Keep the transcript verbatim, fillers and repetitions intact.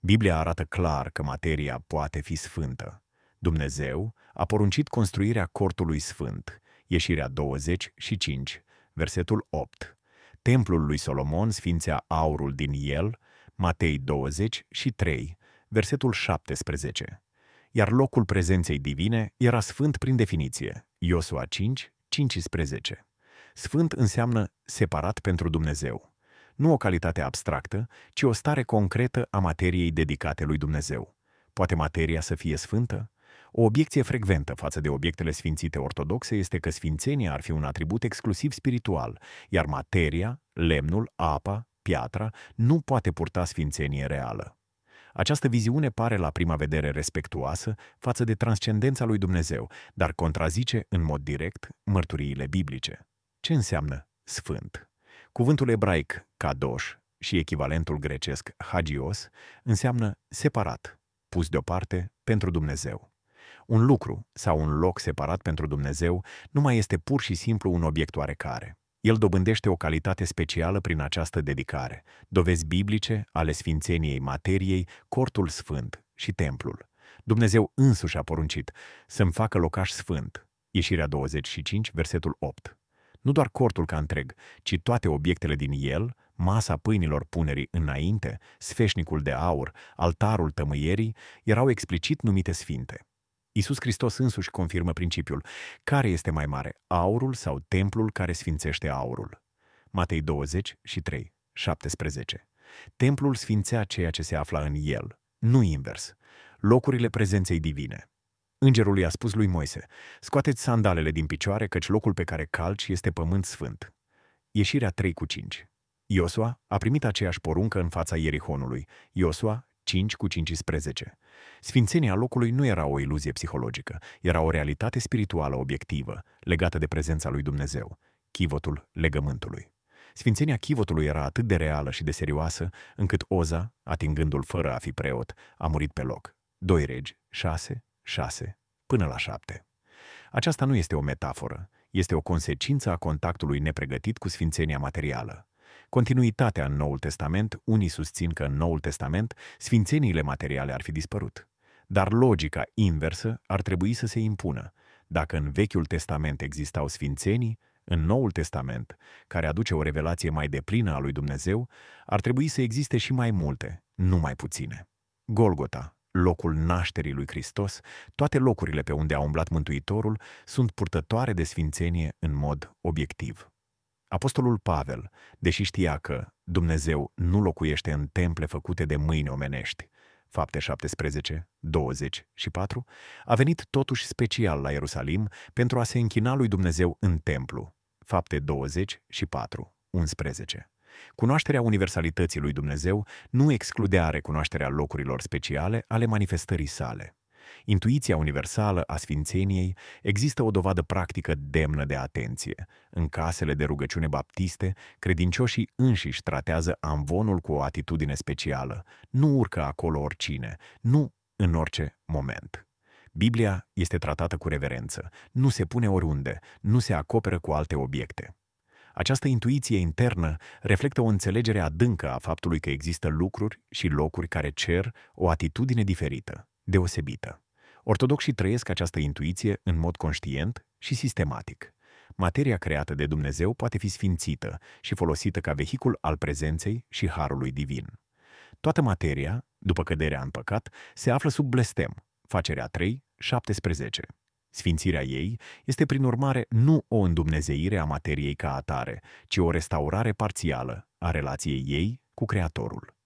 Biblia arată clar că materia poate fi sfântă. Dumnezeu a poruncit construirea cortului sfânt, Ieșirea douăzeci și cinci, versetul opt. Templul lui Solomon sfințea aurul din el, Matei douăzeci și trei, versetul șaptesprezece. Iar locul prezenței divine era sfânt prin definiție, Iosua cinci, cincisprezece. Sfânt înseamnă separat pentru Dumnezeu. Nu o calitate abstractă, ci o stare concretă a materiei dedicate lui Dumnezeu. Poate materia să fie sfântă? O obiecție frecventă față de obiectele sfințite ortodoxe este că sfințenia ar fi un atribut exclusiv spiritual, iar materia, lemnul, apa, piatra, nu poate purta sfințenie reală. Această viziune pare la prima vedere respectuoasă față de transcendența lui Dumnezeu, dar contrazice în mod direct mărturiile biblice. Ce înseamnă sfânt? Cuvântul ebraic kadosh și echivalentul grecesc hagios înseamnă separat, pus deoparte pentru Dumnezeu. Un lucru sau un loc separat pentru Dumnezeu nu mai este pur și simplu un obiect oarecare. El dobândește o calitate specială prin această dedicare, dovezi biblice ale sfințeniei materiei, cortul sfânt și templul. Dumnezeu însuși a poruncit să-mi facă locaș sfânt, Ieșirea douăzeci și cinci, versetul opt. Nu doar cortul ca întreg, ci toate obiectele din el, masa pâinilor punerii înainte, sfeșnicul de aur, altarul tămâierii, erau explicit numite sfinte. Iisus Hristos însuși confirmă principiul. Care este mai mare, aurul sau templul care sfințește aurul? Matei douăzeci și trei, șaptesprezece. Templul sfințea ceea ce se afla în el, nu invers, locurile prezenței divine. Îngerul i-a spus lui Moise, scoateți sandalele din picioare, căci locul pe care calci este pământ sfânt. Ieșirea trei cu cinci. Iosua a primit aceeași poruncă în fața Ierihonului, Iosua cinci cu cincisprezece. Sfințenia locului nu era o iluzie psihologică, era o realitate spirituală obiectivă, legată de prezența lui Dumnezeu, chivotul legământului. Sfințenia chivotului era atât de reală și de serioasă, încât Oza, atingându-l fără a fi preot, a murit pe loc. doi Regi șase, șase, până la șapte. Aceasta nu este o metaforă, este o consecință a contactului nepregătit cu sfințenia materială. Continuitatea în Noul Testament, unii susțin că în Noul Testament sfințeniile materiale ar fi dispărut. Dar logica inversă ar trebui să se impună. Dacă în Vechiul Testament existau sfințenii, în Noul Testament, care aduce o revelație mai deplină a lui Dumnezeu, ar trebui să existe și mai multe, nu mai puține. Golgota, locul nașterii lui Hristos, toate locurile pe unde a umblat Mântuitorul sunt purtătoare de sfințenie în mod obiectiv. Apostolul Pavel, deși știa că Dumnezeu nu locuiește în temple făcute de mâini omenești, Fapte șaptesprezece, douăzeci și patru, a venit totuși special la Ierusalim pentru a se închina lui Dumnezeu în templu, Fapte douăzeci și patru, unsprezece. Cunoașterea universalității lui Dumnezeu nu excludea recunoașterea locurilor speciale ale manifestării sale. Intuiția universală a sfințeniei există o dovadă practică demnă de atenție. În casele de rugăciune baptiste, credincioșii înșiși tratează amvonul cu o atitudine specială. Nu urcă acolo oricine, nu în orice moment. Biblia este tratată cu reverență, nu se pune oriunde, nu se acoperă cu alte obiecte. Această intuiție internă reflectă o înțelegere adâncă a faptului că există lucruri și locuri care cer o atitudine diferită, deosebită. Ortodoxii trăiesc această intuiție în mod conștient și sistematic. Materia creată de Dumnezeu poate fi sfințită și folosită ca vehicul al prezenței și harului divin. Toată materia, după căderea în păcat, se află sub blestem, Facerea trei, șaptesprezece. Sfințirea ei este prin urmare nu o îndumnezeire a materiei ca atare, ci o restaurare parțială a relației ei cu Creatorul.